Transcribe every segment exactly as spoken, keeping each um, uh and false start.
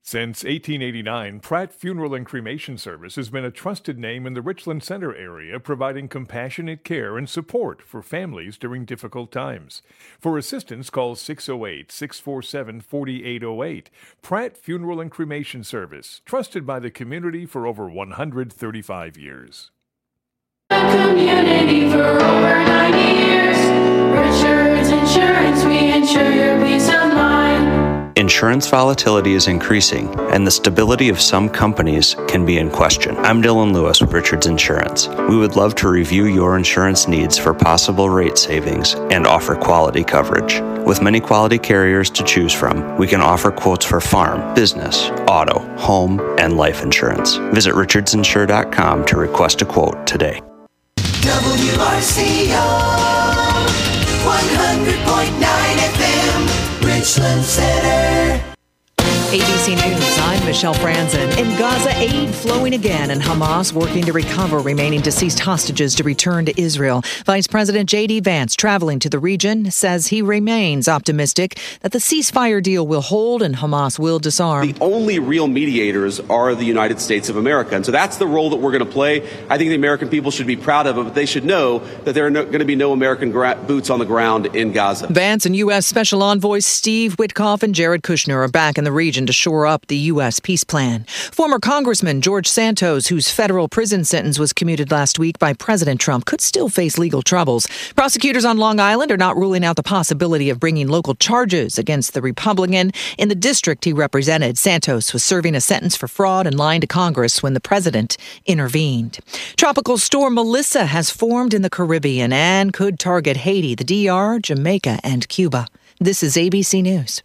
Since eighteen eighty-nine, Pratt Funeral and Cremation Service has been a trusted name in the Richland Center area, providing compassionate care and support for families during difficult times. For assistance, call six oh eight, six four seven, four eight oh eight. Pratt Funeral and Cremation Service, trusted by the community for over one hundred thirty-five years. Community for over ninety years. Richards Insurance, we insure your peace of mind. Insurance volatility is increasing, and the stability of some companies can be in question. I'm Dylan Lewis with Richards Insurance. We would love to review your insurance needs for possible rate savings and offer quality coverage. With many quality carriers to choose from, we can offer quotes for farm, business, auto, home, and life insurance. Visit richards insure dot com to request a quote today. W R C O one hundred point nine F M, Richland Center. A B C News, I'm Michelle Franzen. In Gaza, aid flowing again, and Hamas working to recover remaining deceased hostages to return to Israel. Vice President J D Vance, traveling to the region, says he remains optimistic that the ceasefire deal will hold and Hamas will disarm. The only real mediators are the United States of America, and so that's the role that we're going to play. I think the American people should be proud of it, but they should know that there are no, going to be no American gra- boots on the ground in Gaza. Vance and U S Special Envoys Steve Witkoff and Jared Kushner are back in the region to shore up the U S peace plan. Former Congressman George Santos, whose federal prison sentence was commuted last week by President Trump, could still face legal troubles. Prosecutors on Long Island are not ruling out the possibility of bringing local charges against the Republican in the district he represented. Santos was serving a sentence for fraud and lying to Congress when the president intervened. Tropical storm Melissa has formed in the Caribbean and could target Haiti, the D R, Jamaica, and Cuba. This is A B C News.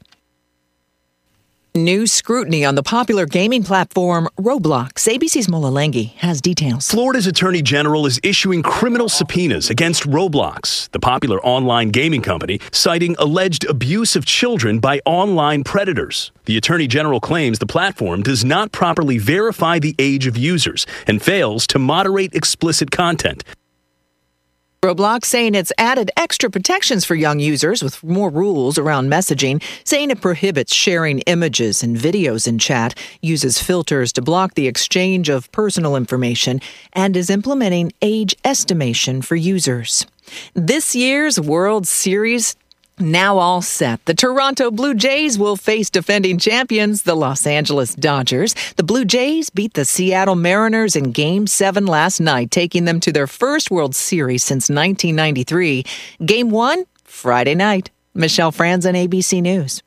New scrutiny on the popular gaming platform Roblox. A B C's Mola Lenghi has details. Florida's Attorney General is issuing criminal subpoenas against Roblox, the popular online gaming company, citing alleged abuse of children by online predators. The Attorney General claims the platform does not properly verify the age of users and fails to moderate explicit content. Roblox saying it's added extra protections for young users with more rules around messaging, saying it prohibits sharing images and videos in chat, uses filters to block the exchange of personal information, and is implementing age estimation for users. This year's World Series now all set. The Toronto Blue Jays will face defending champions, the Los Angeles Dodgers. The Blue Jays beat the Seattle Mariners in Game seven last night, taking them to their first World Series since nineteen ninety-three. Game one, Friday night. Michelle Franzen, A B C News.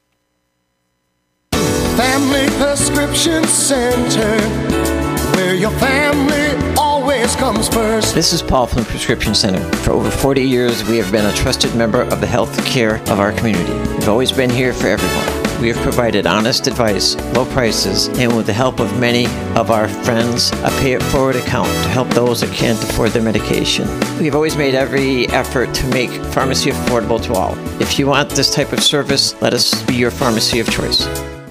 Family Prescription Center, where your family always comes first. This is Paul from the Prescription Center. For over forty years, we have been a trusted member of the health care of our community. We've always been here for everyone. We have provided honest advice, low prices, and with the help of many of our friends, a pay-it-forward account to help those that can't afford their medication. We've always made every effort to make pharmacy affordable to all. If you want this type of service, let us be your pharmacy of choice.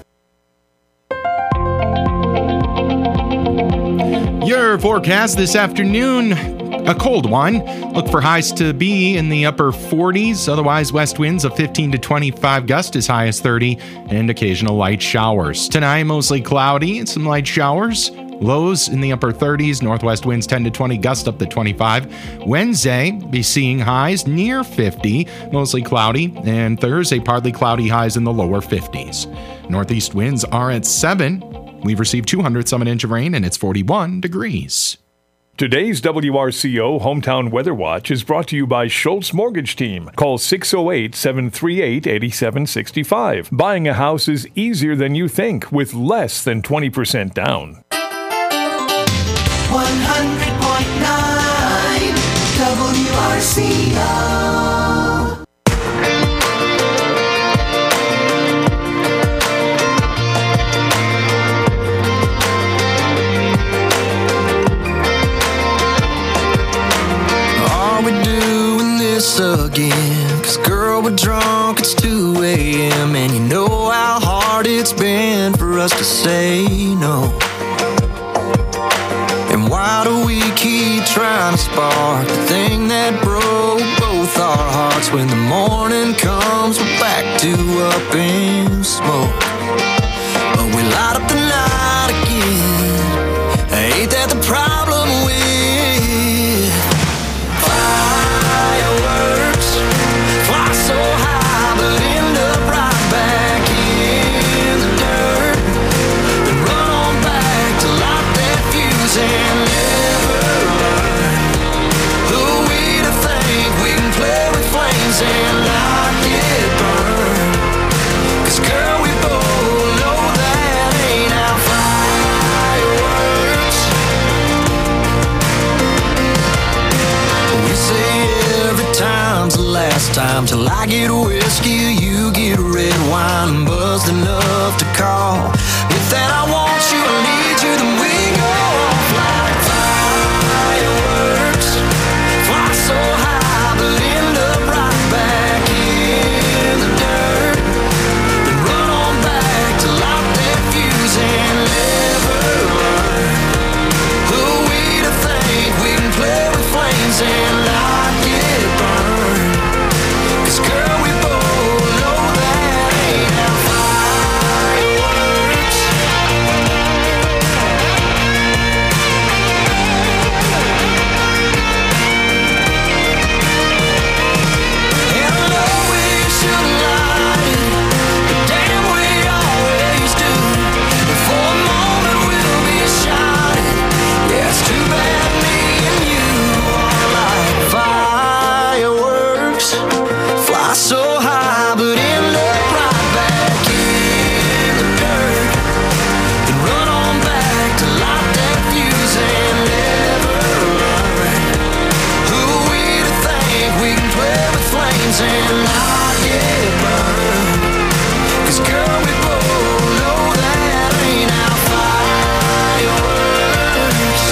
Your forecast this afternoon, a cold one. Look for highs to be in the upper forties. Otherwise, west winds of fifteen to twenty-five, gust as high as thirty, and occasional light showers. Tonight, mostly cloudy and some light showers. Lows in the upper thirties, northwest winds ten to twenty, gust up to twenty-five. Wednesday, be seeing highs near fifty, mostly cloudy. And Thursday, partly cloudy, highs in the lower fifties. Northeast winds are at seven. We've received two hundred some an inch of rain, and it's forty-one degrees. Today's W R C O Hometown Weather Watch is brought to you by Schultz Mortgage Team. Call six oh eight, seven three eight, eight seven six five. Buying a house is easier than you think with less than twenty percent down. one hundred point nine W R C O. Again, cause girl, we're drunk, it's two a.m. and you know how hard it's been for us to say no. And why do we keep trying to spark the thing that broke both our hearts? When the morning comes, we're back to up in smoke. But we light up the time till I get whiskey, you get red wine, buzzed enough to call. If that I want you, I need you, then we go off like fireworks. Fly so high, but end up right back in the dirt. Then run on back to light that fuse and never learn. Who are we to think we can play with flames and not get burned? 'Cause girl, we both know that ain't how fire works. And I know we shouldn't lie, but damn, we always do. And for a moment we'll be shining. Yeah, it's too bad me and you are like fireworks. Fly so high, but end up right back in the dirt. Then run on back to light that fuse and never learn. Who are we to think we can play with flames and not get burned? 'Cause girl, we both know that ain't how fireworks.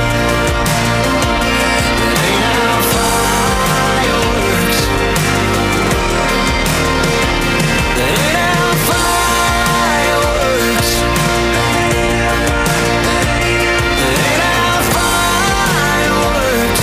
It ain't how fireworks. It ain't how fireworks. It ain't how fireworks.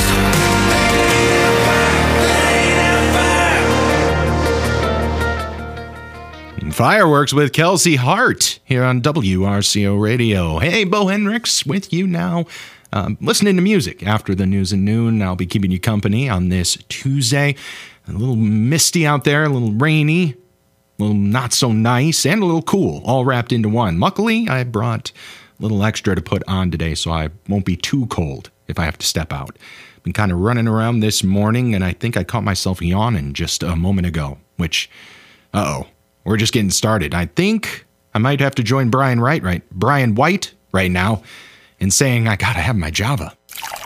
Fireworks with Kelsey Hart here on W R C O Radio. Hey, Bo Hendricks with you now. Um, listening to music after the news at noon. I'll be keeping you company on this Tuesday. A little misty out there, a little rainy, a little not so nice, and a little cool, all wrapped into one. Luckily, I brought a little extra to put on today, so I won't be too cold if I have to step out. Been kind of running around this morning, and I think I caught myself yawning just a moment ago, which, uh-oh, we're just getting started. I think I might have to join Brian Wright, right? Brian White right now in saying I gotta have my Java.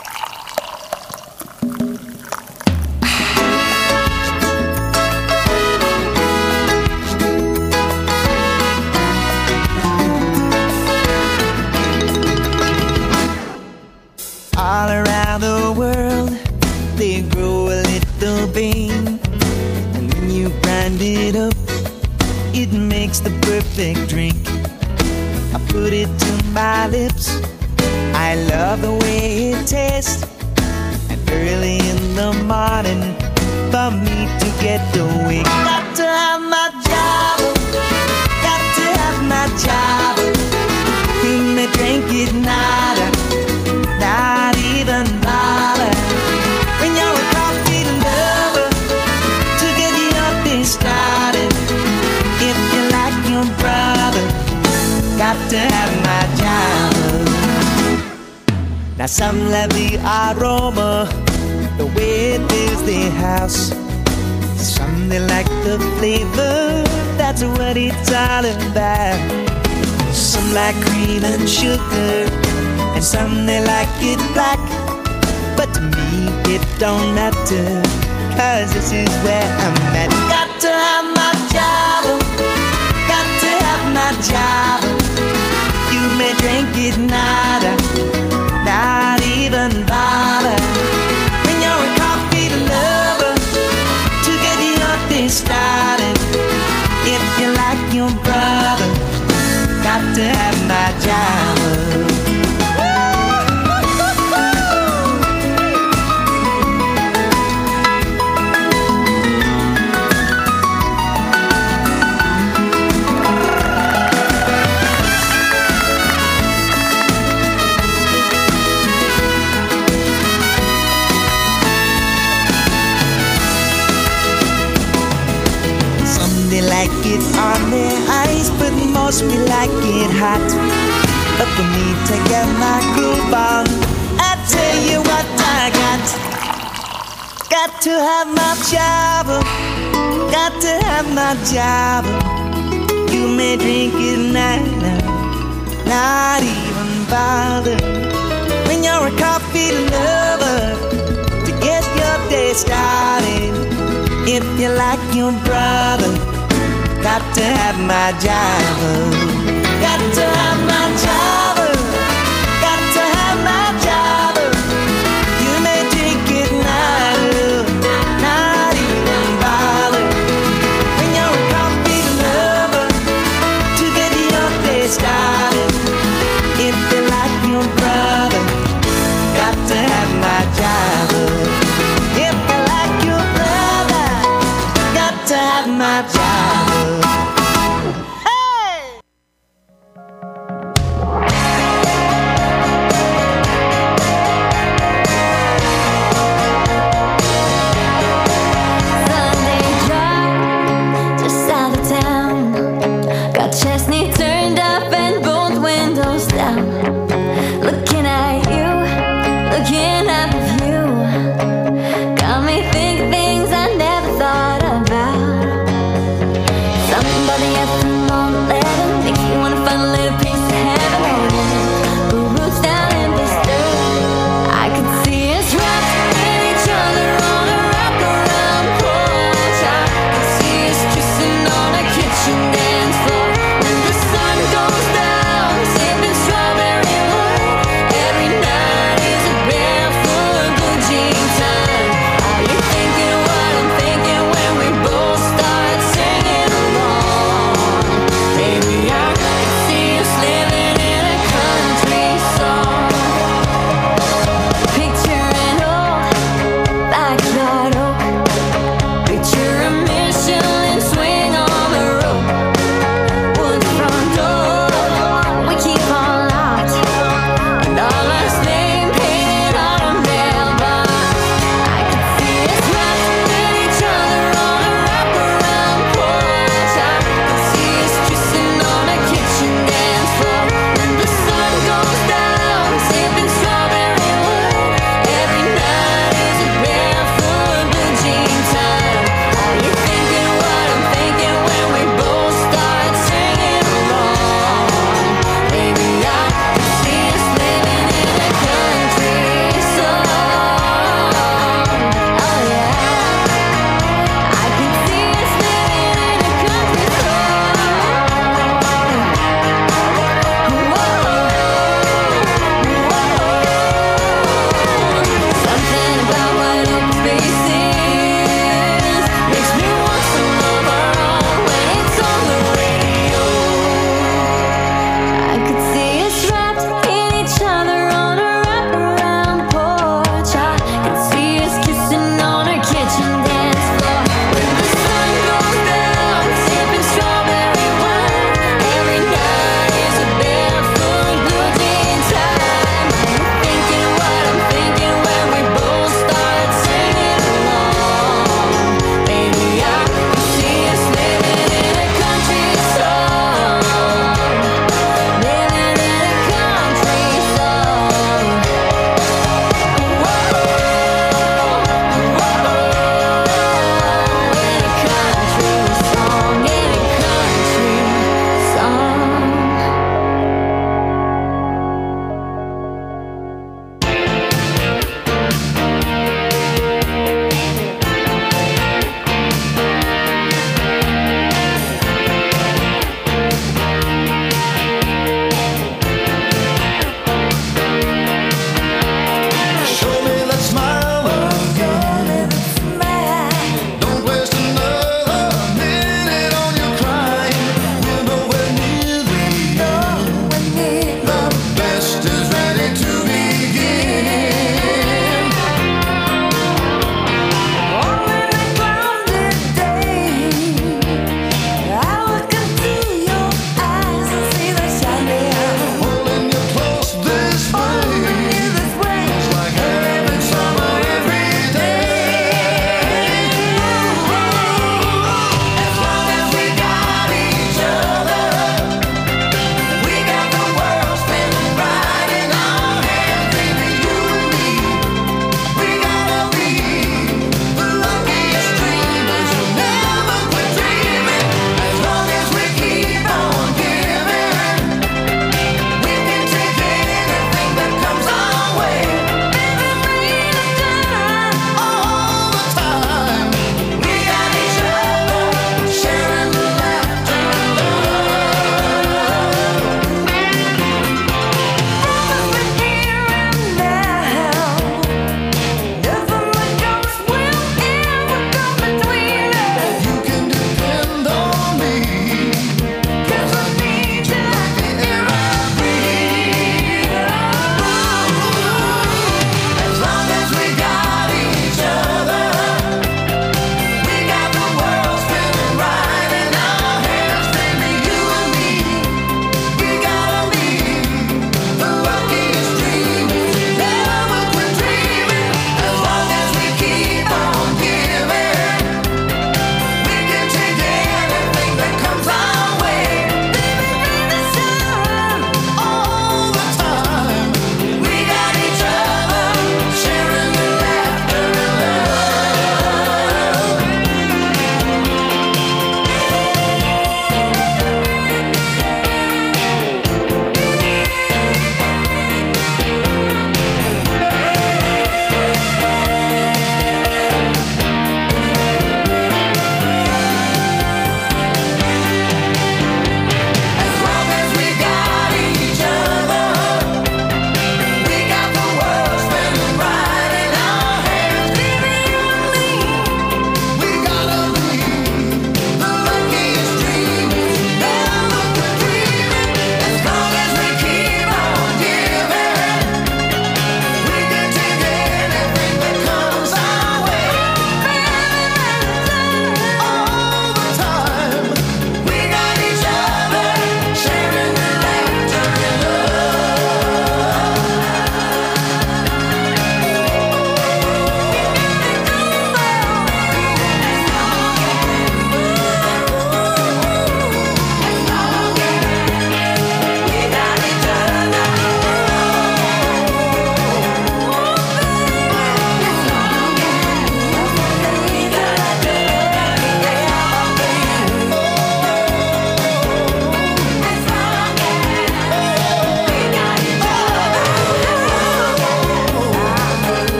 All around the world, they grow a little bean, and when you grind it up, it makes the perfect drink. I put it to my lips, I love the way it tastes. And early in the morning, for me to get awake, got to have my Java, got to have my Java. You may drink it nada, not even bother. When you're a coffee lover, to get your day started. If you like your brother, got to have my Java. Now some love the aroma, the way it fills the house. Some they like the flavor, that's what it's all about. Some like cream and sugar, and some they like it black. But to me it don't matter, 'cause this is where I'm at. Got to have my Java, got to have my Java. You may drink it nada, not even bother. When you're a coffee lover, to get your day started. If you like your brother, got to have my Java. Like it on their ice, but most me like it hot. Up for me to get my groove on, I tell you what I got. Got to have my Java, got to have my Java. You may drink it now, not even bother. When you're a coffee lover, to get your day started. If you like your brother, got to have my jiver. Got to have my jiver. Got to have my jiver. You may take it now, not even bother. When you're a coffee lover, to get your day started. If you like your brother, got to have my jiver. If you like your brother, got to have my jiver. Living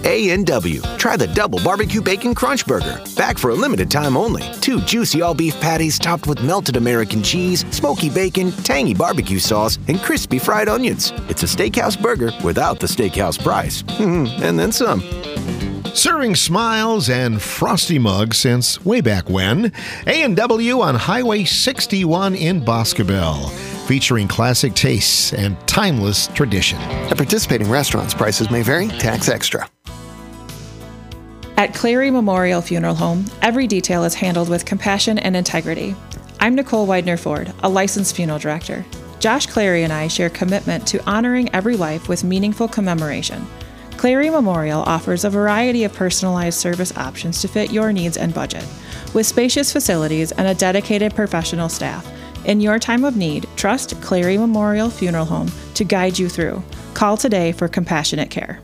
A and W. Try the Double Barbecue Bacon Crunch Burger. Back for a limited time only. Two juicy all-beef patties topped with melted American cheese, smoky bacon, tangy barbecue sauce, and crispy fried onions. It's a steakhouse burger without the steakhouse price. And then some. Serving smiles and frosty mugs since way back when. A and W on Highway sixty-one in Boscobel. Featuring classic tastes and timeless tradition. At participating restaurants, prices may vary. Tax extra. At Clary Memorial Funeral Home, every detail is handled with compassion and integrity. I'm Nicole Widener-Ford, a licensed funeral director. Josh Clary and I share commitment to honoring every life with meaningful commemoration. Clary Memorial offers a variety of personalized service options to fit your needs and budget. With spacious facilities and a dedicated professional staff, in your time of need, trust Clary Memorial Funeral Home to guide you through. Call today for compassionate care.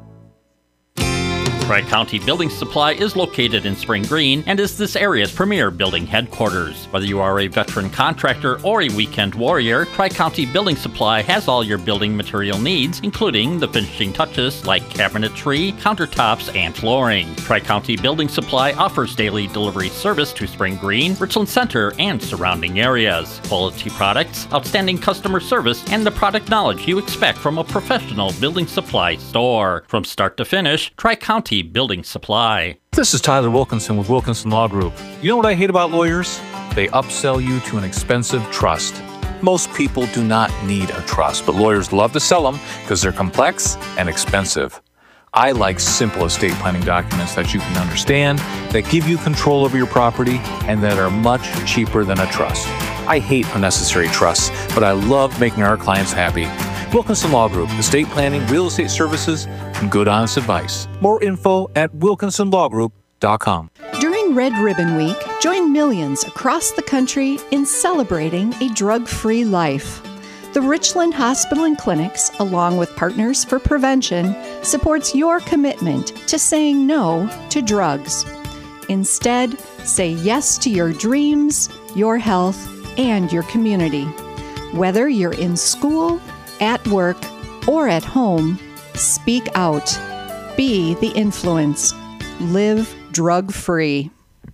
Tri-County Building Supply is located in Spring Green and is this area's premier building headquarters. Whether you are a veteran contractor or a weekend warrior, Tri-County Building Supply has all your building material needs, including the finishing touches like cabinetry, countertops, and flooring. Tri-County Building Supply offers daily delivery service to Spring Green, Richland Center, and surrounding areas. Quality products, outstanding customer service, and the product knowledge you expect from a professional building supply store. From start to finish, Tri-County Building Supply. This is Tyler Wilkinson with Wilkinson Law Group. You know what I hate about lawyers? They upsell you to an expensive trust. Most people do not need a trust, but lawyers love to sell them because they're complex and expensive. I like simple estate planning documents that you can understand, that give you control over your property, and that are much cheaper than a trust. I hate unnecessary trusts, but I love making our clients happy. Wilkinson Law Group, estate planning, real estate services, and good honest advice. More info at wilkinson law group dot com. During Red Ribbon Week, join millions across the country in celebrating a drug-free life. The Richland Hospital and Clinics, along with Partners for Prevention, supports your commitment to saying no to drugs. Instead, say yes to your dreams, your health, and your community. Whether you're in school, at work, or at home, speak out. Be the influence. Live drug-free.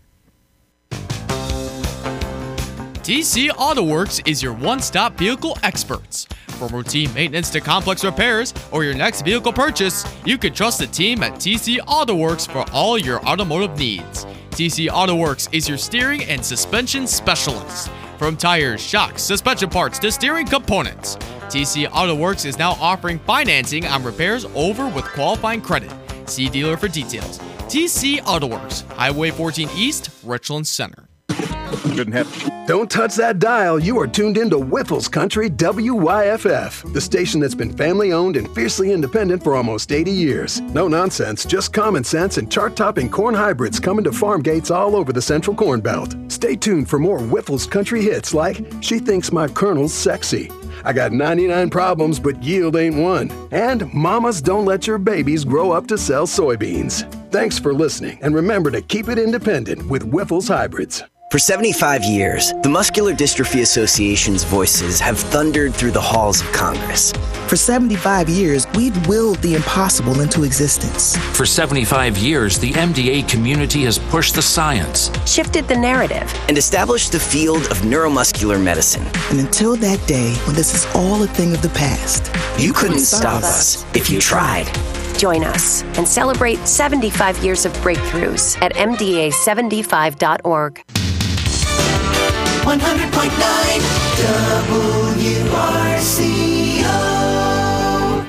T C Auto Works is your one-stop vehicle experts. From routine maintenance to complex repairs or your next vehicle purchase, you can trust the team at T C Auto Works for all your automotive needs. T C Auto Works is your steering and suspension specialist. From tires, shocks, suspension parts to steering components, T C Auto Works is now offering financing on repairs over with qualifying credit. See dealer for details. T C Auto Works, Highway fourteen East, Richland Center. Couldn't have. Don't touch that dial. You are tuned into Whiffles Country W Y F F, the station that's been family-owned and fiercely independent for almost eighty years. No nonsense, just common sense and chart-topping corn hybrids coming to farm gates all over the Central Corn Belt. Stay tuned for more Whiffles Country hits like She Thinks My Colonel's Sexy, I Got ninety-nine Problems But Yield Ain't One, and Mamas Don't Let Your Babies Grow Up to Sell Soybeans. Thanks for listening, and remember to keep it independent with Whiffles Hybrids. For seventy-five years, the Muscular Dystrophy Association's voices have thundered through the halls of Congress. For seventy-five years, we've willed the impossible into existence. For seventy-five years, the M D A community has pushed the science, shifted the narrative, and established the field of neuromuscular medicine. And until that day when this is all a thing of the past, you, you couldn't, couldn't stop us if you tried. Join us and celebrate seventy-five years of breakthroughs at M D A seventy-five dot org. one hundred point nine W R C O.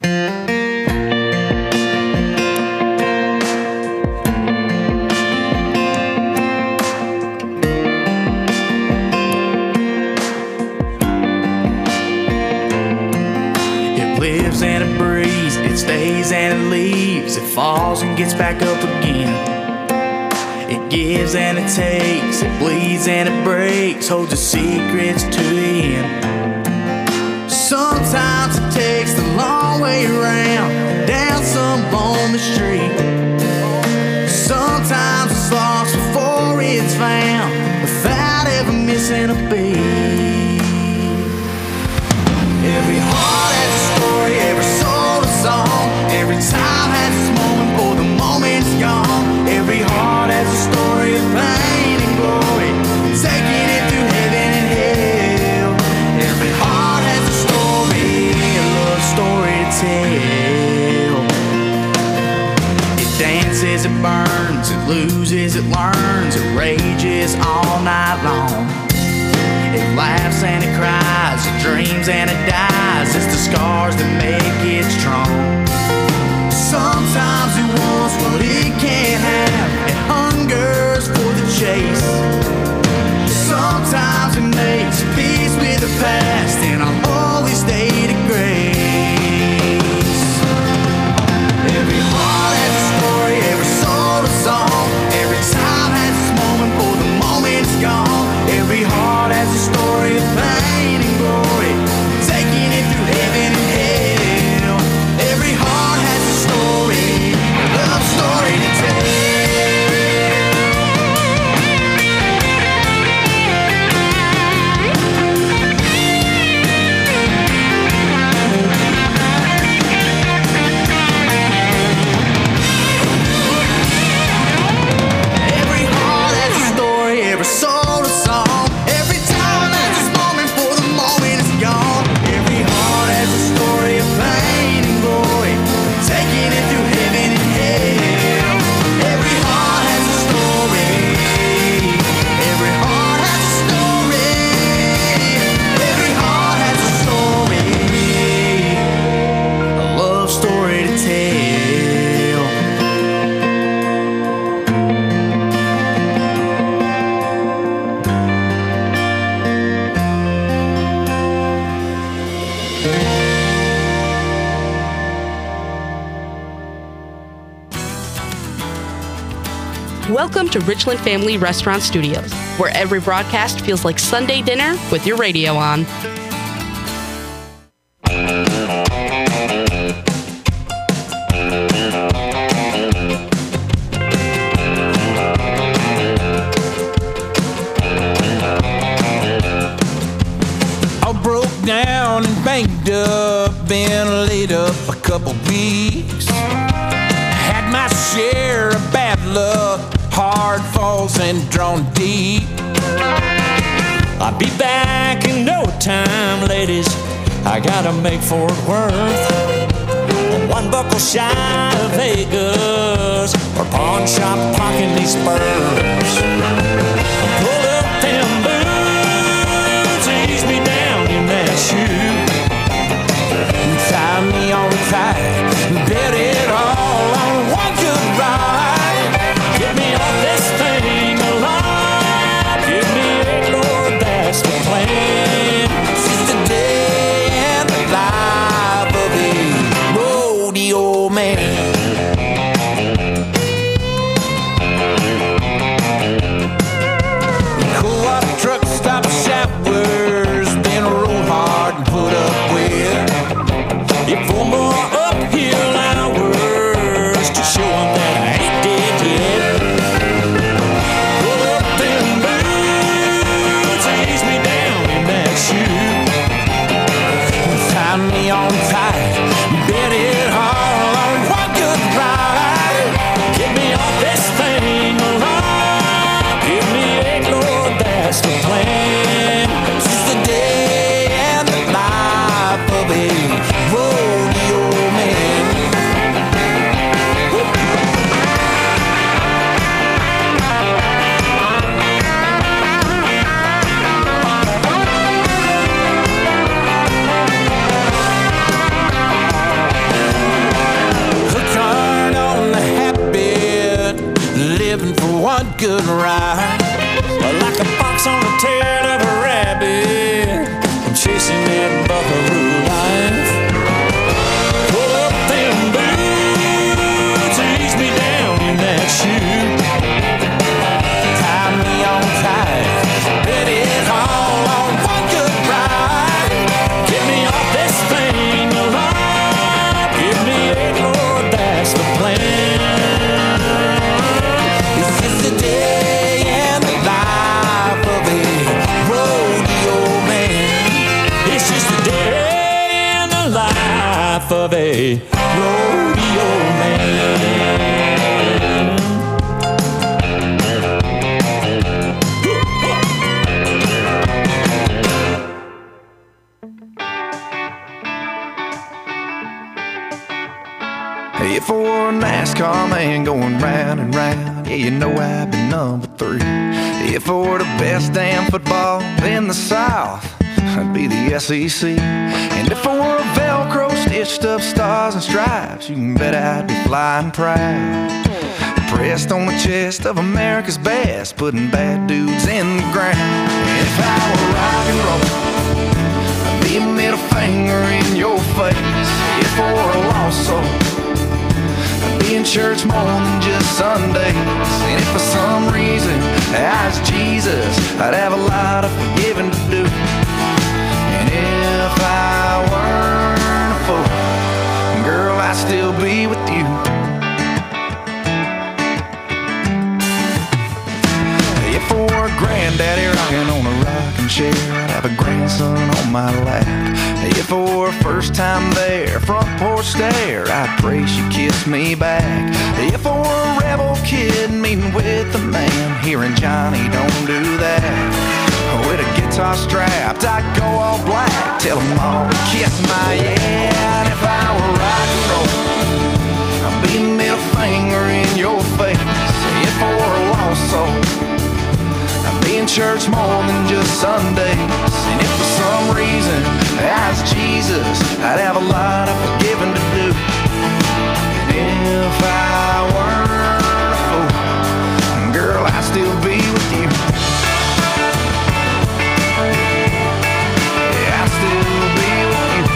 It lives and it breathes, it stays and it leaves, it falls and gets back up again. It gives and it takes, it bleeds and it breaks, holds its secrets to the end. Sometimes it takes the long way around, down some lonely street. Sometimes it's lost before it's found, without ever missing a beat. Every heart has a story, every soul a song, every time has its moment. blazes, it burns, it loses, it learns, it rages all night long. It laughs and it cries, it dreams and it dies. It's the scars that make it strong. Sometimes it wants what it can't have. It hungers for the chase. Sometimes it makes peace with the past in a holy state of grace. Every heart has a story, every soul a song. Every time has its moment, for the moment's gone. Every heart has a story of pain and glory, taking it through heaven and hell. Every heart has a story, a love story to tell. Welcome to Richland Family Restaurant Studios, where every broadcast feels like Sunday dinner with your radio on. I broke down and banged up, been laid up a couple weeks. Had my share of bad luck, hard falls and drawn deep. I'll be back in no time, ladies. I gotta make Fort Worth. One buckle shy of Vegas, or pawn shop pocketing these spurs. Pull up them boots, ease me down in that shoe. Tie me on tight, bet it all on one good ride. Get me off this thing alive. Give me a Lord, that's the plan. Since the day and the life of a rodeo man. Co-op truck stop showers, been roll hard and put up with. If four more uphill hours to show them that I ain't dead yet. Pull up them boots, ease me down in that shoe. Tie me on tight, bet it all on one good ride. Get me off this thing alive. Give me a Lord, that's the plan. Since the day and the life of a rodeo man. Hooked hard on the habit, living for one good ride. Like a fox on the tail of a rabbit, I'm chasing that buckaroo life. Pull up them boots, ease me down in that shoe. Tie me on tight, bet it all on one good ride. Get me off this thing alive. Give me a Lord, that's the plan. This is the day and If I were a NASCAR man going round and round, yeah, you know I'd be number three. If I were the best damn football in the South, I'd be the S E C. And if I were a Velcro stitched up stars and stripes, you can bet I'd be flying proud, pressed on the chest of America's best, putting bad dudes in the ground. And if I were rock and roll, I'd be a middle finger in your face. If I were a lost soul, I'd be in church more than just Sundays. And if for some reason I was Jesus, I'd have a lot of forgiving to do. And if I weren't a fool, girl, I'd still be with you. If I were a granddaddy rocking on a rocking chair, I'd have a grandson on my lap. If I were a first time there, front porch stare, I'd pray she kissed me back. If I were a rebel kid meeting with a man, hearing Johnny don't do that, with a guitar strapped, I'd go all black, tell them all to kiss my yeah. And if I were rock and roll, I'd be a middle finger in your face. If I were a lost soul, I'd be in church more than just Sundays. And if for some reason I was Jesus, I'd have a lot of forgiving to do. And if I weren't a fool, girl, I'd still be with you. Yeah, I'd still be with you.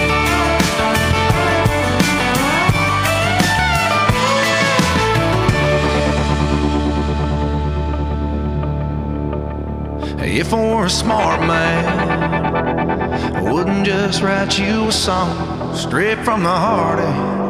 If I were a smart man, I wouldn't just write you a song straight from the heart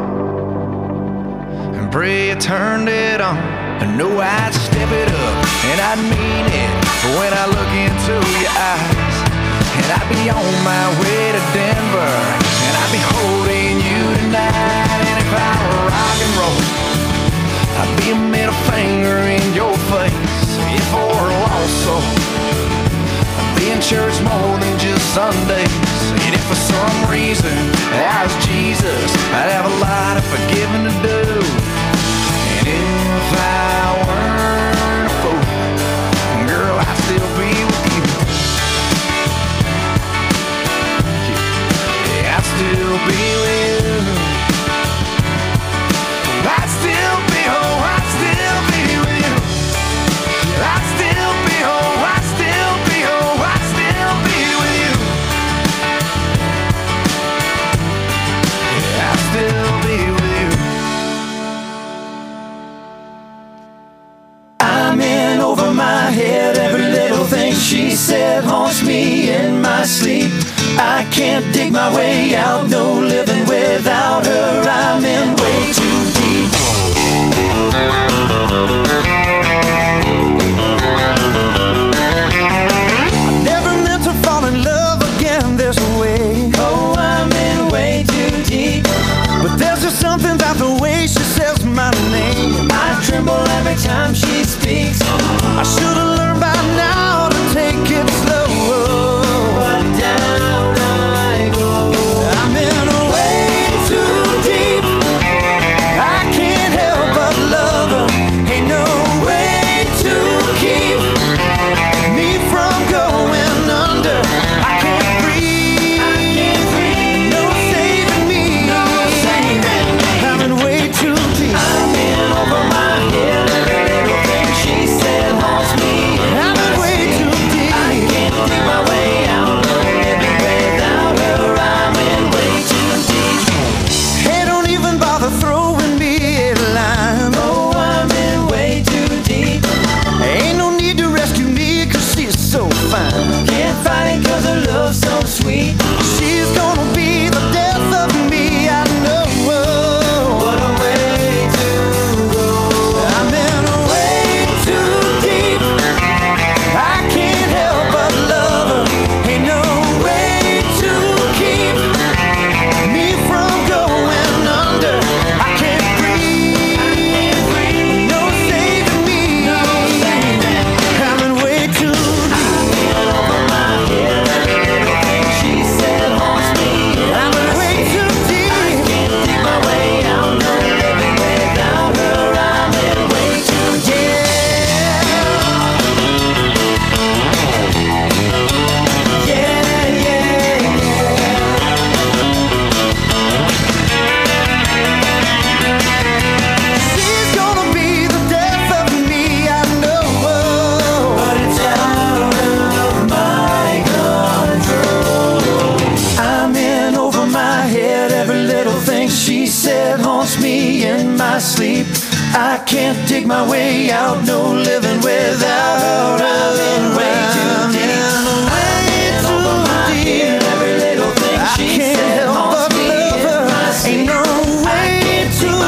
and pray you turned it on. I know I'd step it up and I'd mean it when I look into your eyes. And I'd be on my way to Denver and I'd be holding you tonight. And if I were rock and roll, I'd be a middle finger in your face. If I were a lost soul, be in church more than just Sundays. And if for some reason I was Jesus, I'd have a lot of forgiving to do. And if I weren't a fool, girl, I'd still be with you. Yeah, I'd still be with you. I'd still be home, I'd still be with you. I'd still be home, I'd still be home, I'd still be with you. Yeah, I'd still be with you. I'm in over my head, every little thing she said haunts me in my sleep. I can't dig my way out, no living without her. I'm in way too deep. I never meant to fall in love again this way. Oh, I'm in way too deep. But there's just something about the way she says my name. I tremble every time she speaks. I should have learned by now to take it slow. But down I go. I'm in way too deep. I can't help but love her. Ain't no way to keep me from going under. I can't breathe. I can't breathe. No saving me. No saving me. I'm in way too deep. I'm in over my head. Every little thing she said haunts me haunts me in my sleep. I can't dig my way out, no living without her. I'm in way too deep. Way too deep. Every little thing she said haunts me in my sleep. Ain't no way to keep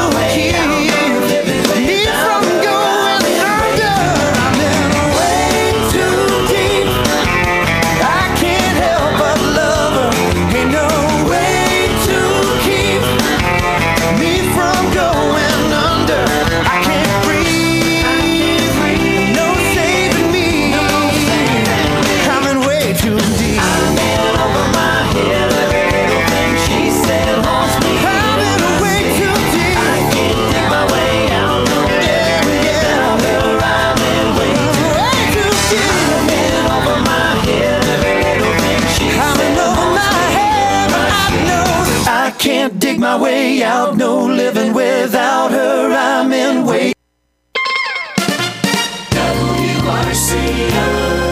me from going under. I'm in way too deep. I can't help but love her. Ain't no way to keep me from going under. I can't breathe. No saving me. I'm in way too deep. I'm in over my head. Every little thing she said haunts me. I'm in way too deep. I can't dig my way out. No yeah, yeah. I'm in way too deep. I'm in over my head. Every little thing she said. I'm in over my head. I know I can't dig my way out. No living without her. I'm in way. W R C O.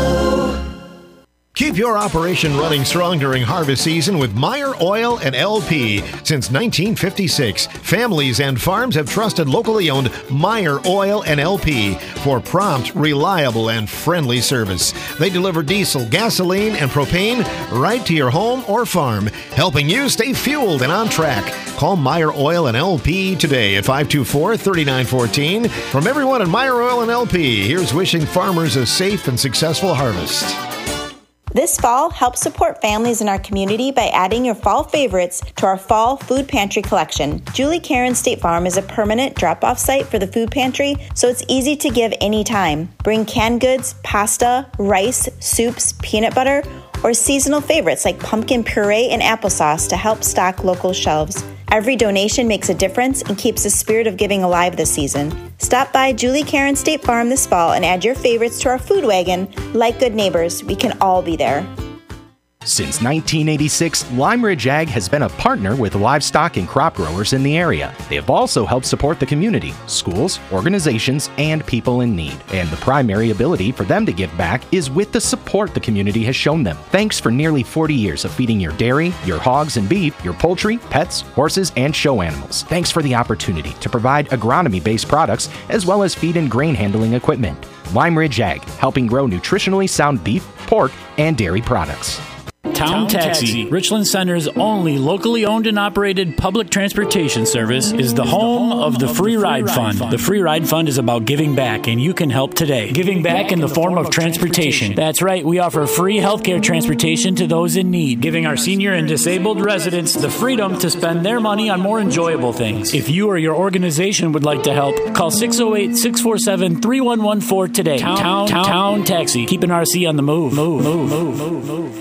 Keep your operation running strong during harvest season with Meyer Oil and L P. Since nineteen fifty-six, families and farms have trusted locally owned Meyer Oil and L P for prompt, reliable, and friendly service. They deliver diesel, gasoline, and propane right to your home or farm, helping you stay fueled and on track. Call Meyer Oil and L P today at five two four, three nine one four. From everyone at Meyer Oil and L P, here's wishing farmers a safe and successful harvest. This fall, help support families in our community by adding your fall favorites to our fall food pantry collection. Julie Karen State Farm is a permanent drop-off site for the food pantry, so it's easy to give anytime. Bring canned goods, pasta, rice, soups, peanut butter, or seasonal favorites like pumpkin puree and applesauce to help stock local shelves. Every donation makes a difference and keeps the spirit of giving alive this season. Stop by Julie Karen State Farm this fall and add your favorites to our food wagon. Like good neighbors, we can all be there. Since nineteen eighty-six, Lime Ridge Ag has been a partner with livestock and crop growers in the area. They have also helped support the community, schools, organizations, and people in need. And the primary ability for them to give back is with the support the community has shown them. Thanks for nearly forty years of feeding your dairy, your hogs and beef, your poultry, pets, horses, and show animals. Thanks for the opportunity to provide agronomy-based products as well as feed and grain handling equipment. Lime Ridge Ag, helping grow nutritionally sound beef, pork, and dairy products. Town Taxi, Richland Center's only locally owned and operated public transportation service, is the home of the Free Ride Fund. The Free Ride Fund is about giving back, and you can help today. Giving back in the form of transportation. That's right, we offer free healthcare transportation to those in need, giving our senior and disabled residents the freedom to spend their money on more enjoyable things. If you or your organization would like to help, call six oh eight, six four seven, three one one four today. Town, Town, Town, Town Taxi, keeping R C on the move. Move, move, move, move, move.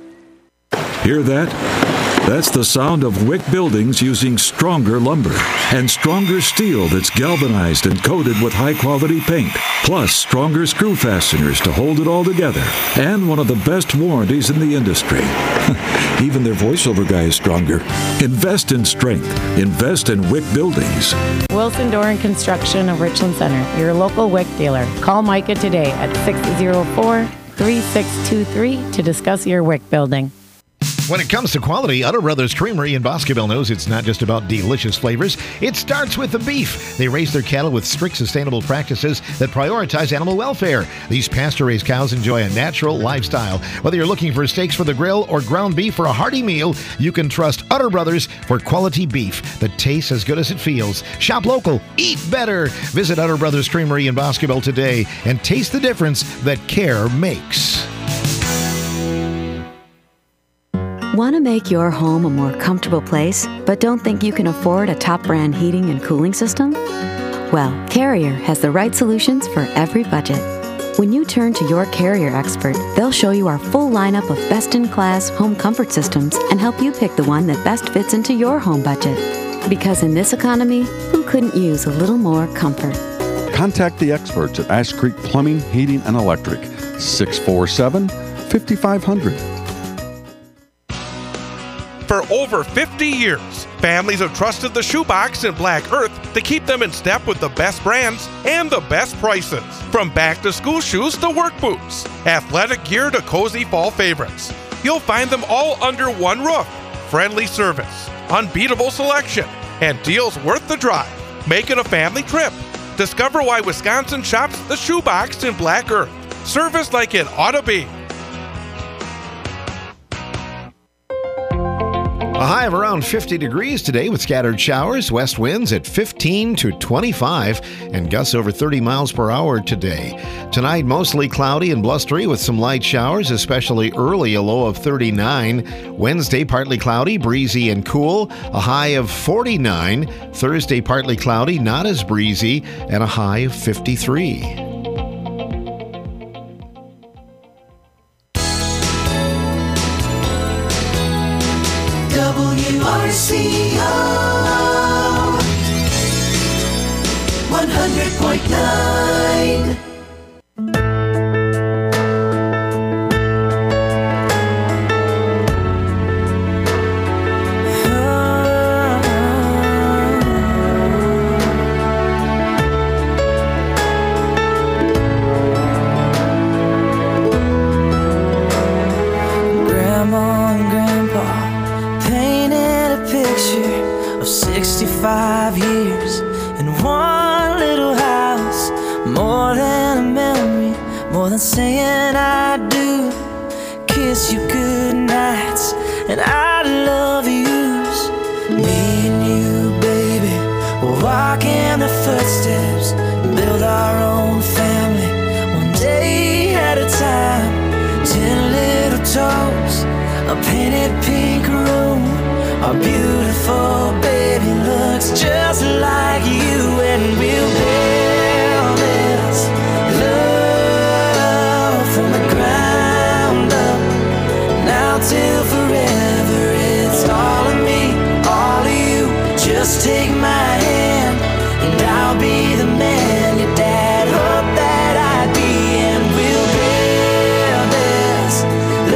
Hear that? That's the sound of Wick Buildings using stronger lumber and stronger steel that's galvanized and coated with high-quality paint, plus stronger screw fasteners to hold it all together, and one of the best warranties in the industry. Even their voiceover guy is stronger. Invest in strength. Invest in Wick Buildings. Wilson Door and Construction of Richland Center, your local Wick dealer. Call Micah today at six oh four, three six two three to discuss your Wick building. When it comes to quality, Utto Brothers Creamery in Boscobel knows it's not just about delicious flavors. It starts with the beef. They raise their cattle with strict sustainable practices that prioritize animal welfare. These pasture-raised cows enjoy a natural lifestyle. Whether you're looking for steaks for the grill or ground beef for a hearty meal, you can trust Utto Brothers for quality beef that tastes as good as it feels. Shop local. Eat better. Visit Utto Brothers Creamery in Boscobel today and taste the difference that care makes. Want to make your home a more comfortable place, but don't think you can afford a top brand heating and cooling system? Well, Carrier has the right solutions for every budget. When you turn to your Carrier expert, they'll show you our full lineup of best-in-class home comfort systems and help you pick the one that best fits into your home budget. Because in this economy, who couldn't use a little more comfort? Contact the experts at Ash Creek Plumbing, Heating, and Electric, six four seven, five five zero zero. For over fifty years, families have trusted the Shoebox and Black Earth to keep them in step with the best brands and the best prices. From back-to-school shoes to work boots, athletic gear to cozy fall favorites, you'll find them all under one roof. Friendly service, unbeatable selection, and deals worth the drive. Make it a family trip. Discover why Wisconsin shops the Shoebox in Black Earth. Service like it ought to be. A high of around fifty degrees today with scattered showers, west winds at fifteen to twenty-five, and gusts over thirty miles per hour today. Tonight, mostly cloudy and blustery with some light showers, especially early, a low of thirty-nine. Wednesday, partly cloudy, breezy and cool, a high of forty-nine. Thursday, partly cloudy, not as breezy, and a high of fifty-three. W R C O one hundred point nine. Five years in one little house, more than a memory, more than saying I do. Kiss you good nights and I love yous. Me and you, baby, we'll walk in the footsteps, build our own family, one day at a time. Ten little toes, a painted pink room, our beautiful baby looks just like you, and we'll build this love from the ground up. Now till forever, it's all of me, all of you. Just take my hand, and I'll be the man your dad hoped that I'd be, and we'll build this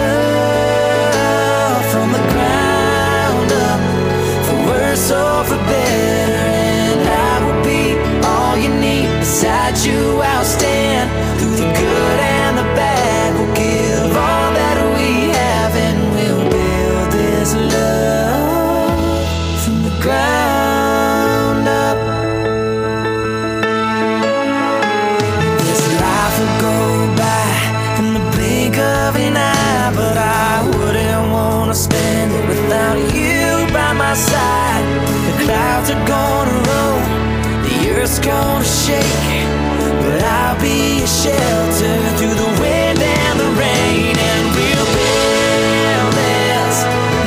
love from the ground up. So for better, and I will be all you need. Beside you I'll stand, through the good and the bad. We'll give all that we have, and we'll build this love from the ground up. This life will go by in the blink of an eye, but I wouldn't want to spend it without you by my side. Clouds are gonna roll, the earth's gonna shake, but I'll be a shelter through the wind and the rain, and we'll build this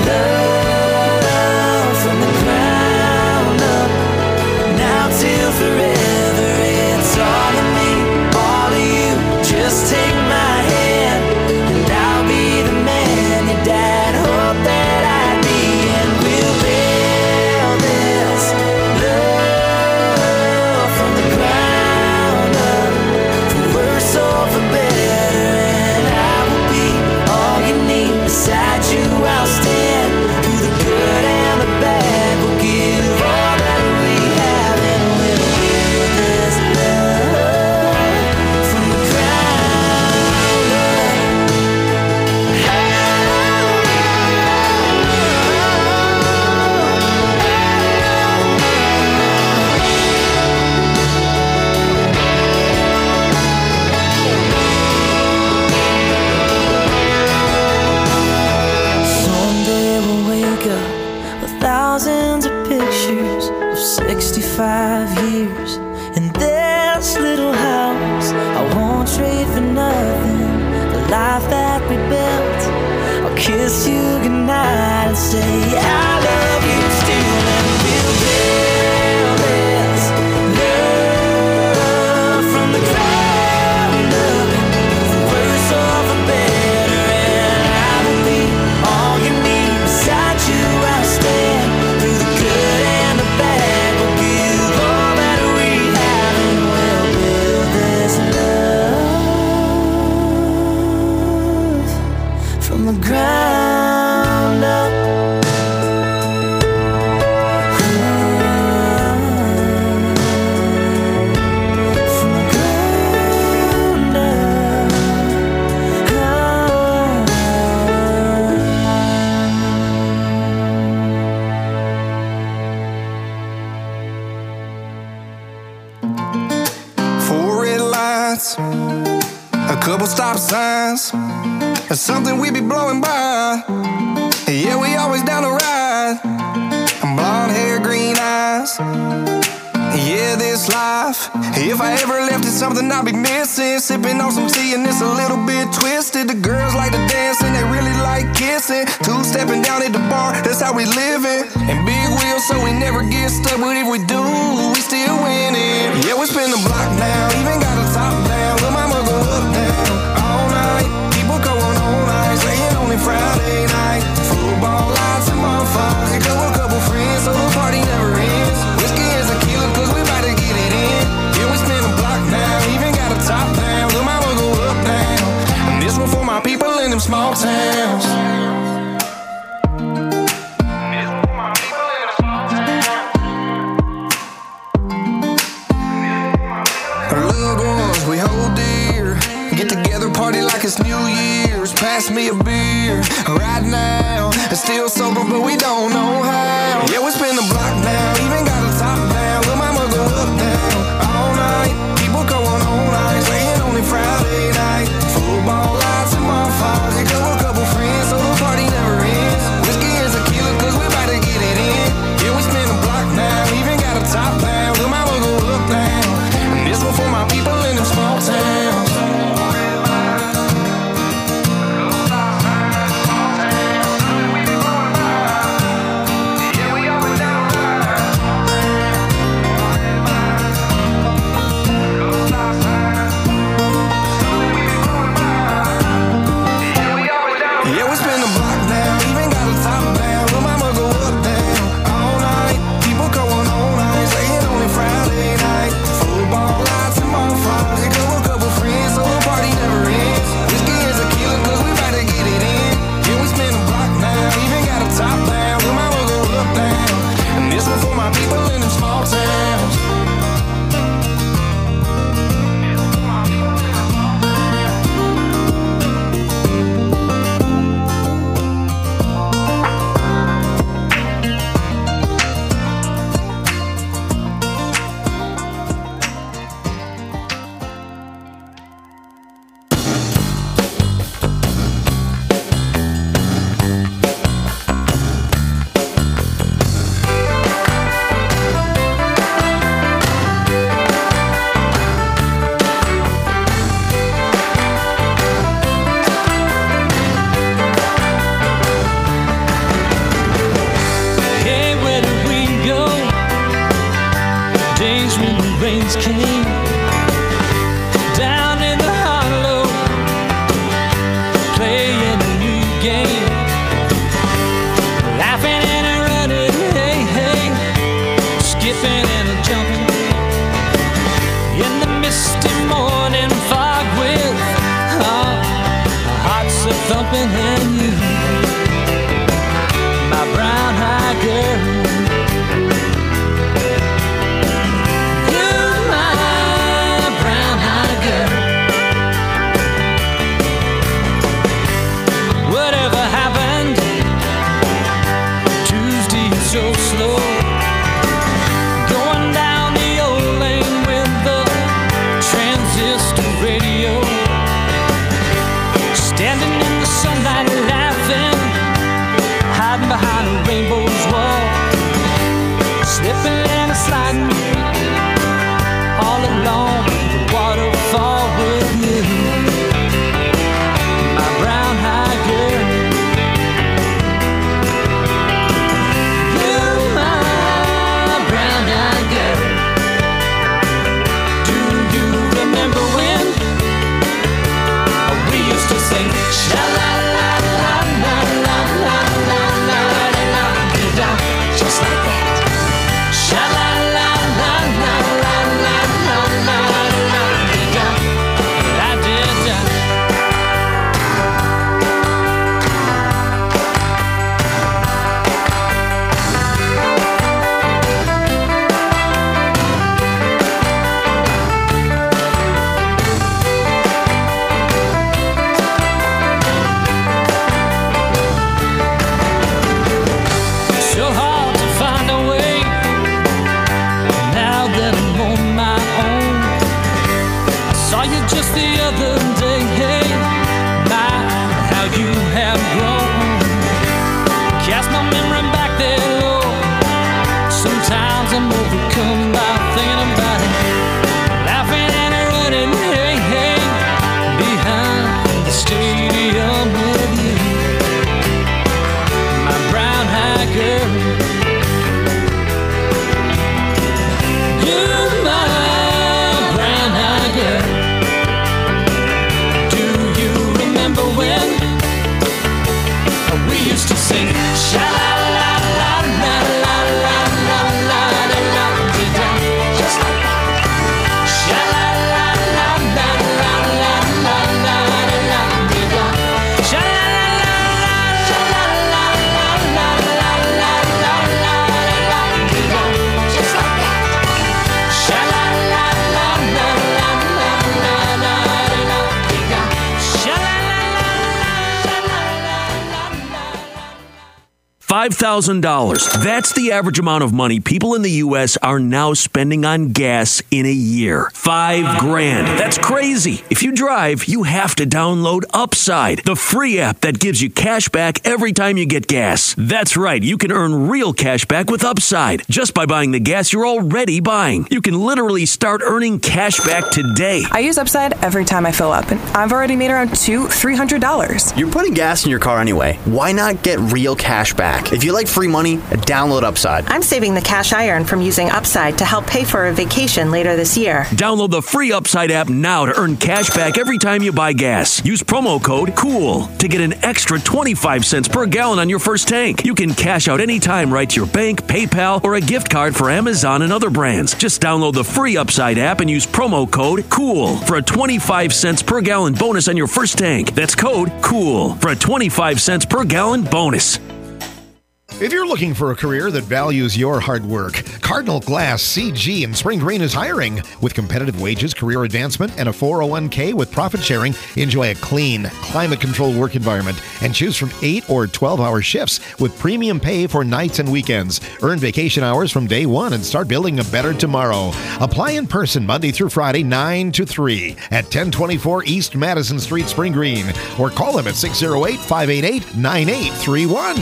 love from the ground up. Now till forever, it's all of me, all of you. Just take my hand, and I'll be the man your dad hoped that I'd be, and we'll build beside you I'll stand, through the good and the bad. We'll give all that we have, and we'll build this love from the ground thousands of pictures of sixty-five years in this little house. I won't trade for nothing the life that we built. I'll kiss you goodnight and say I love you still, and we'll build this love from the ground up, for worse or for better, and I will be all you need. Beside you I'll stand, through the good and the bad. We'll give all that lights, a couple stop signs, or something we be blowing by. Yeah, we always down to ride. Blonde hair, green eyes. Yeah, this life. If I ever left it, something I'd be missing. Sipping on some tea and it's a little bit twisted. The girls like to dance and they really like kissing. Two-stepping down at the bar, that's how we living. And big wheels so we never get stuck. But if we do, we still winning. Yeah, we spin the block now, even got a top down. Lil' mama go up down all night. People going all night, saying only Friday night. Football lights and bonfires. Here go a couple friends, so the party never ends. Whiskey and tequila, cause we about to get it in. Yeah, we spin the block now, even got a top down. Lil' mama go up down. And this one for my people in them small towns. Party like it's New Year's. Pass me a beer right now. Still sober, but we don't know how. Yeah, we spin the block now, even got a top down. Lil' mama go up down all night. People going all night, saying only Friday night. Football lights and bonfires. Here go a couple friends, so the party never ends. Whiskey and tequila, cause we about to get it in. Yeah, we spin the block now, even got a top down. Lil' mama go up down. And this one for my people in them small towns. Standing in the sunlight just the other day, hey, my, how you have grown. Cast my memory back there, Lord. Sometimes I'm overcome by thinking about it, laughing and running, hey, hey, behind the stadium with you, my brown-eyed girl. You're my brown-eyed girl. Do you remember when we used to sing sha-la-la-la-la-la-la-la-la-la-la, just like that? Sha-la-la-la-la-la-la-la-la-la-la, sha-la-la-la-la-la-la-la-la-la-la, just like that. five thousand dollars. That's the average amount of money people in the U S are now spending on gas in a year. Five grand. That's crazy. If you drive, you have to download Upside, the free app that gives you cash back every time you get gas. That's right. You can earn real cash back with Upside just by buying the gas you're already buying. You can literally start earning cash back today. I use Upside every time I fill up, and I've already made around two, three hundred dollars. You're putting gas in your car anyway. Why not get real cash back? If you like free money, download Upside. I'm saving the cash I earn from using Upside to help pay for a vacation later this year. Download the free Upside app now to earn cash back every time you buy gas. Use promo code COOL to get an extra twenty-five cents per gallon on your first tank. You can cash out anytime right to your bank, PayPal, or a gift card for Amazon and other brands. Just download the free Upside app and use promo code COOL for a twenty-five cents per gallon bonus on your first tank. That's code COOL for a twenty-five cents per gallon bonus. If you're looking for a career that values your hard work, Cardinal Glass C G in Spring Green is hiring. With competitive wages, career advancement, and a four oh one k with profit sharing, enjoy a clean, climate-controlled work environment and choose from eight or twelve-hour shifts with premium pay for nights and weekends. Earn vacation hours from day one and start building a better tomorrow. Apply in person Monday through Friday, nine to three at ten twenty-four East Madison Street, Spring Green, or call them at six oh eight, five eight eight, nine eight three one.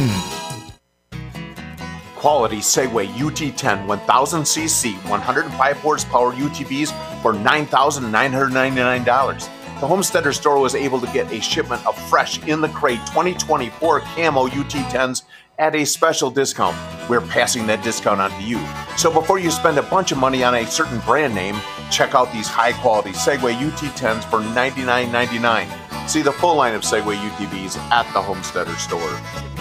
Quality Segway U T ten one thousand c c one hundred five horsepower U T Vs for nine thousand nine hundred ninety-nine dollars. The Homesteader store was able to get a shipment of fresh in the crate twenty twenty-four Camo U T tens at a special discount. We're passing that discount on to you. So before you spend a bunch of money on a certain brand name, check out these high quality Segway U T tens for ninety-nine ninety-nine. See the full line of Segway U T Vs at the Homesteader store.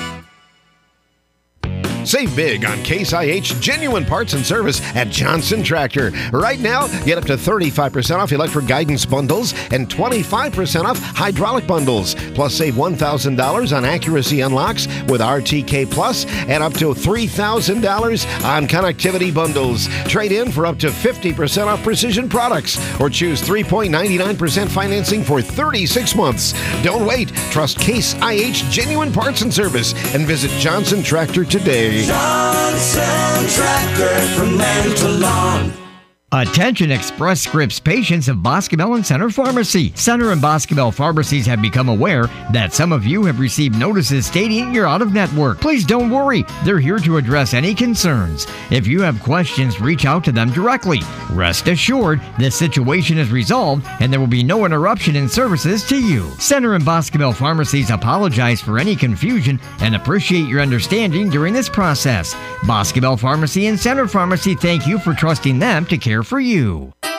Save big on Case I H genuine parts and service at Johnson Tractor. Right now, get up to thirty-five percent off electric guidance bundles and twenty-five percent off hydraulic bundles. Plus, save one thousand dollars on accuracy unlocks with R T K Plus and up to three thousand dollars on connectivity bundles. Trade in for up to fifty percent off precision products or choose three point nine nine percent financing for thirty-six months. Don't wait. Trust Case I H genuine parts and service and visit Johnson Tractor today. Johnson Tractor from land to lawn. Attention Express Scripts patients of Boscobel and Center Pharmacy. Center and Boscobel pharmacies have become aware that some of you have received notices stating you're out of network. Please don't worry. They're here to address any concerns. If you have questions, reach out to them directly. Rest assured, this situation is resolved and there will be no interruption in services to you. Center and Boscobel pharmacies apologize for any confusion and appreciate your understanding during this process. Boscobel Pharmacy and Center Pharmacy thank you for trusting them to care for you. one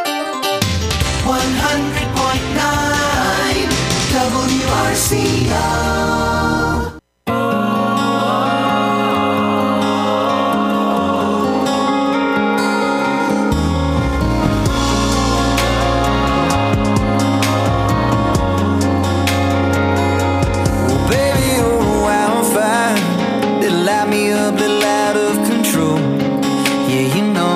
hundred point nine W R C O. Well, baby, you're a wildfire that light me up, that light of control. Yeah, you know.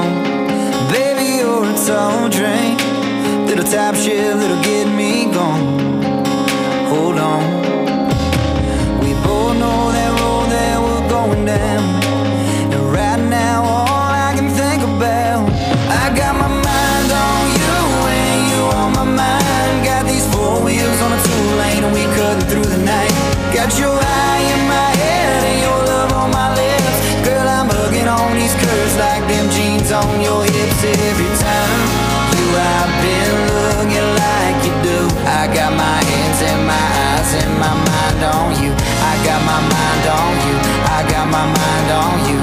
Tall drink, little top shift that'll get me gone. Hold on, we both know that road that we're going down. And right now, all I can think about, I got my mind on you and you on my mind. hips every time you have been looking like you do. I got my hands and my eyes and my mind on you. I got my mind on you. I got my mind on you.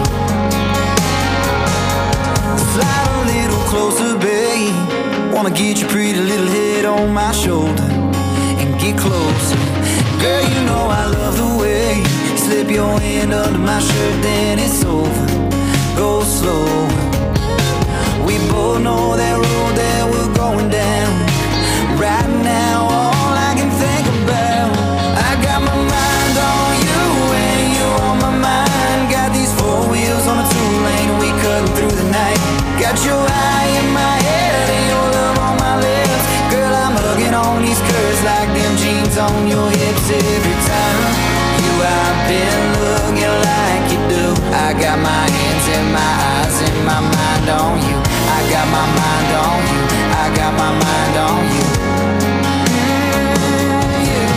Slide a little closer, babe. Wanna get your pretty little head on my shoulder and get closer. Girl, you know I love the way you slip your hand under my shirt, then it's over. Go slow. We both know that road that we're going down. Right now, all I can think about, I got my mind on you and you on my mind. Got these four wheels on a two-lane and we cutting through the night. Got your eye in my head and your love on my lips. Girl, I'm hugging on these curves like them jeans on your hips every time you have been looking like you do. I got my hands and my eyes and my mind on you. I got my mind on you. I got my mind on you. Mm, yeah.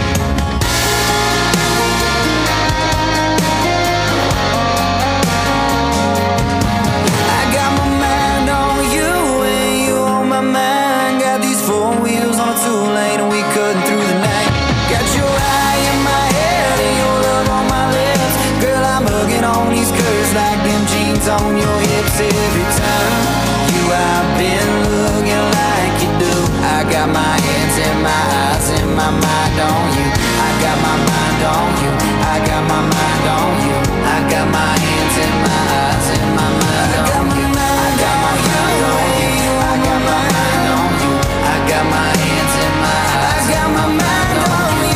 I got my mind on you and you on my mind. Got these four wheels on a two-lane and we cutting through the night. Got your eye in my head and your love on my lips. Girl, I'm hugging on these curves like them jeans on your hips every time you have been looking like you do. I got my hands and my eyes and my mind on you. I got my mind on you. I got my mind on you. I got my hands and my eyes and my mind on you. I got my mind on you. I got my mind on you. I got my hands and my eyes. I got my mind on you.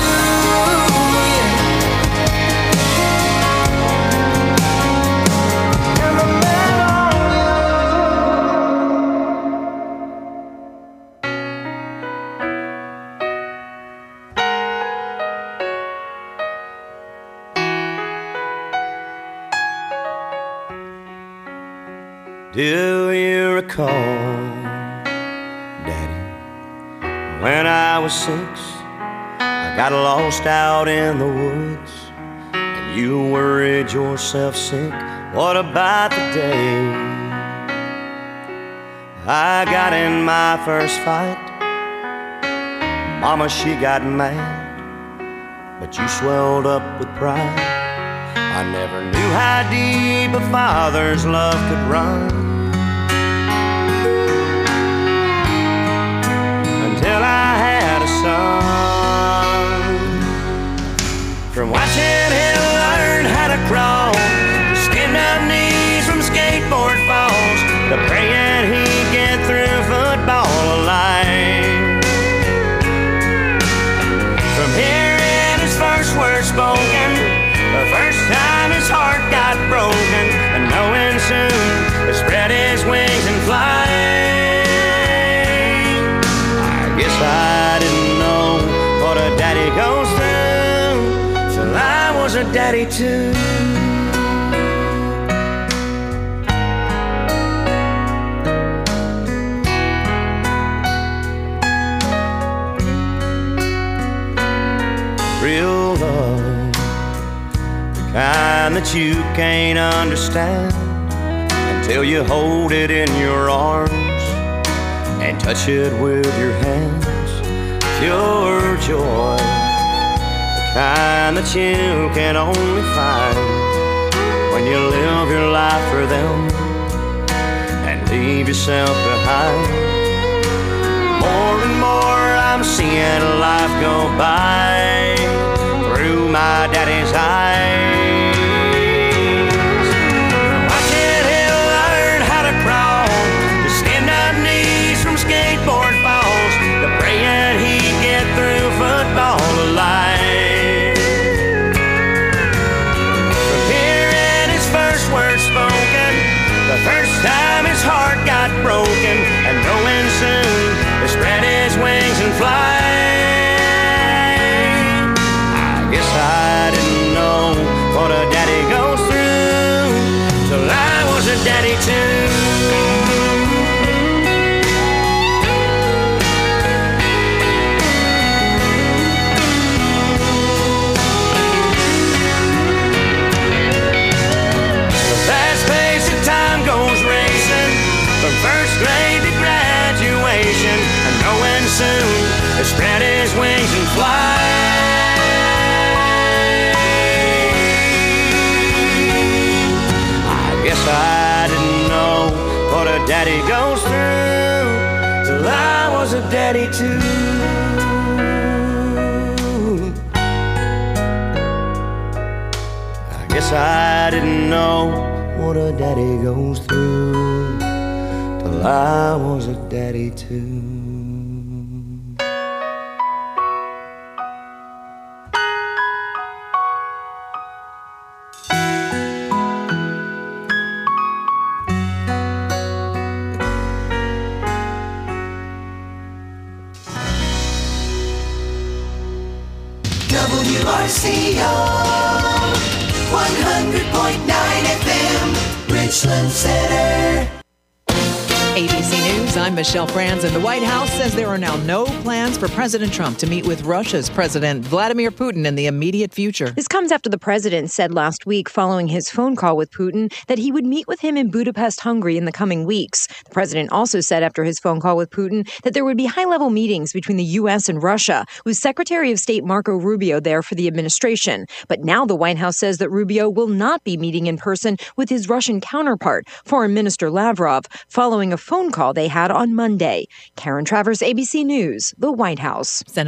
Do you recall, Daddy, when I was six, I got lost out in the woods, and you worried yourself sick? What about the day I got in my first fight? Mama, she got mad, but you swelled up with pride. I never knew how deep a father's love could run until I had a son. From watching him learn how to crawl, to skinned-up knees from skateboard falls, to praying he'd get through football alive. From hearing his first words spoken, the first time his heart got broken, and knowing soon to spread his wings and fly. I guess I didn't know what a daddy goes through till I was a daddy too. Real love, kind that you can't understand until you hold it in your arms and touch it with your hands. Pure joy, the kind that you can only find when you live your life for them and leave yourself behind. More and more I'm seeing life go by through my daddy's eyes. Watching him learn how to crawl, to skinned-up knees from skateboard falls, to praying he'd get through football alive. From hearing his first words spoken, the first time his heart got broken, and knowing soon to spread his wings and fly. I guess I didn't know first grade to graduation, and knowing soon he'll spread his wings and fly. I guess I didn't know what a daddy goes through till I was a daddy too. I guess I didn't know what a daddy goes through till I was a daddy too. W R C O one hundred point nine F M, Richland Center. A B C News, I'm Michelle Franz, and the White House says there are now no plans for President Trump to meet with Russia's President Vladimir Putin in the immediate future. This comes after the president said last week, following his phone call with Putin, that he would meet with him in Budapest, Hungary in the coming weeks. The president also said after his phone call with Putin that there would be high-level meetings between the U S and Russia, with Secretary of State Marco Rubio there for the administration. But now the White House says that Rubio will not be meeting in person with his Russian counterpart, Foreign Minister Lavrov, following a phone call they had on Monday. Karen Travers, A B C News, the White House.